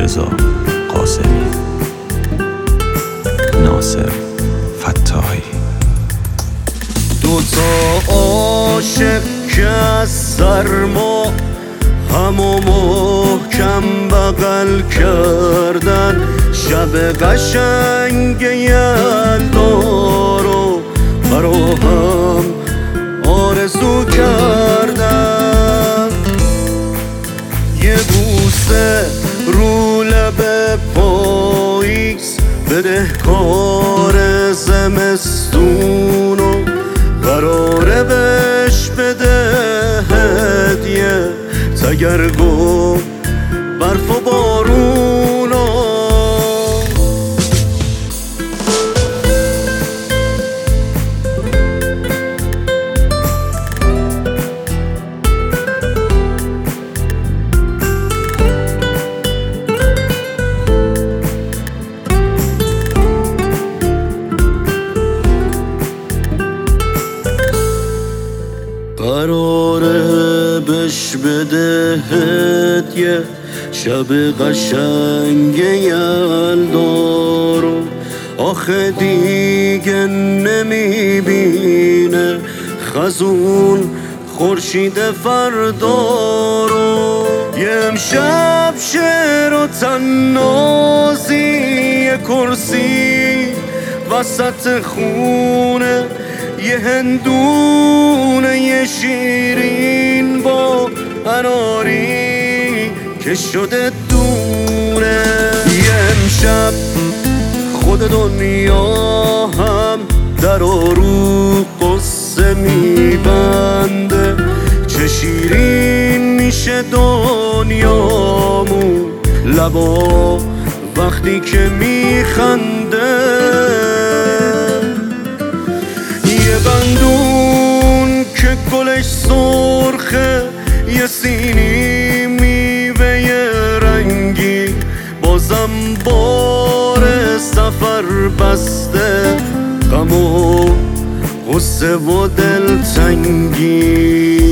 رضا قاسمی، ناصر فتاحی. دوتا عاشق که از سرما همو محکم بغل کردن، شب قشنگ یلدا رو برا هم آرزو کردن. یه بوسه رو لب پاییز بدهکار زمستونو قراره بهش بده هدیه تگرگ و برف و بارونو. قراره بش بده هدیه شب قشنگ یلدا رو، آخه دیگه نمیبینه خزون خورشید فردا رو. یه امشب شعر و تنازی، یه کرسی وسط خونه، یه هندونه یه شیرین با اناری که شده دونه. یه امشب خود دنیا هم در و رو قصه میبنده، چه شیرین میشه دنیامون لبا وقتی که میخنده. یه بندون که گلش سرخه، یه سینی میوه رنگی، بازم بار سفر بسته غم و غصه و دلتنگی.